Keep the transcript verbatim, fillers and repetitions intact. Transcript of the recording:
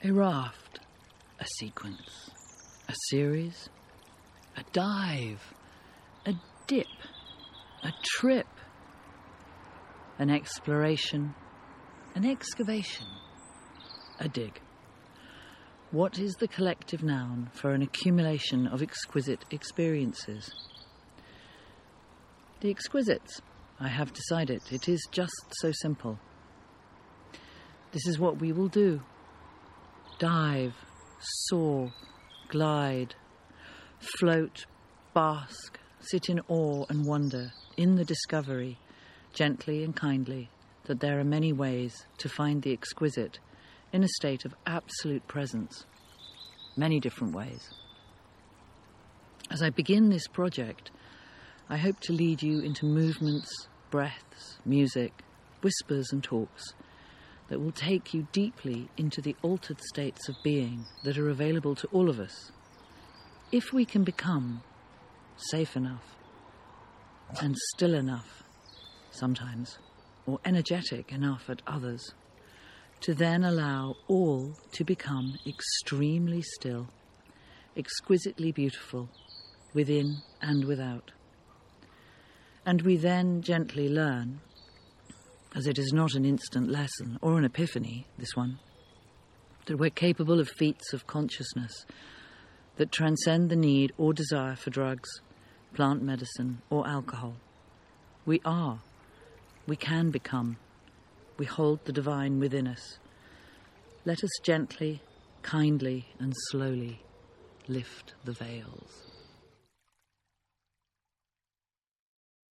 A raft, a sequence, a series, a dive, a dip, a trip, an exploration, an excavation, a dig. What is the collective noun for an accumulation of exquisite experiences? The exquisites. I have decided. It is just so simple. This is what we will do. Dive, soar, glide, float, bask, sit in awe and wonder in the discovery, gently and kindly, that there are many ways to find the exquisite in a state of absolute presence. Many different ways. As I begin this project, I hope to lead you into movements, breaths, music, whispers and talks that will take you deeply into the altered states of being that are available to all of us, if we can become safe enough and still enough sometimes, or energetic enough at others, to then allow all to become extremely still, exquisitely beautiful, within and without. And we then gently learn, as it is not an instant lesson or an epiphany, this one, that we're capable of feats of consciousness that transcend the need or desire for drugs, plant medicine, or alcohol. We are. We can become. We hold the divine within us. Let us gently, kindly, and slowly lift the veils.